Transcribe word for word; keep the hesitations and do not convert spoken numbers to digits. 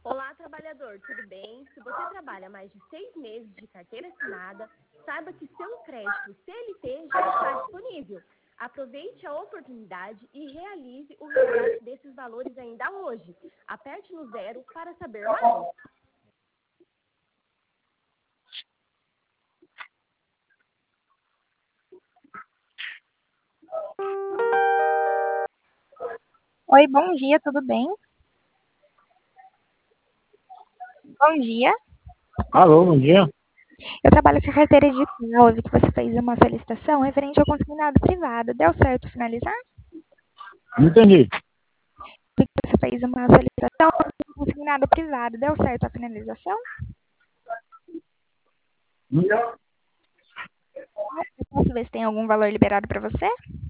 Olá, trabalhador, tudo bem? Se você trabalha mais de seis meses de carteira assinada, saiba que seu crédito C L T já está disponível. Aproveite a oportunidade e realize o resgate desses valores ainda hoje. Aperte no zero para saber mais. Oi, bom dia, tudo bem? Bom dia. Alô, bom dia. Eu trabalho com a carteira digital. Eu vi que você fez uma solicitação referente ao consignado privado. Deu certo finalizar? Não entendi. Vi que você fez uma solicitação referente ao consignado privado. Deu certo a finalização? Não. Eu posso ver se tem algum valor liberado para você?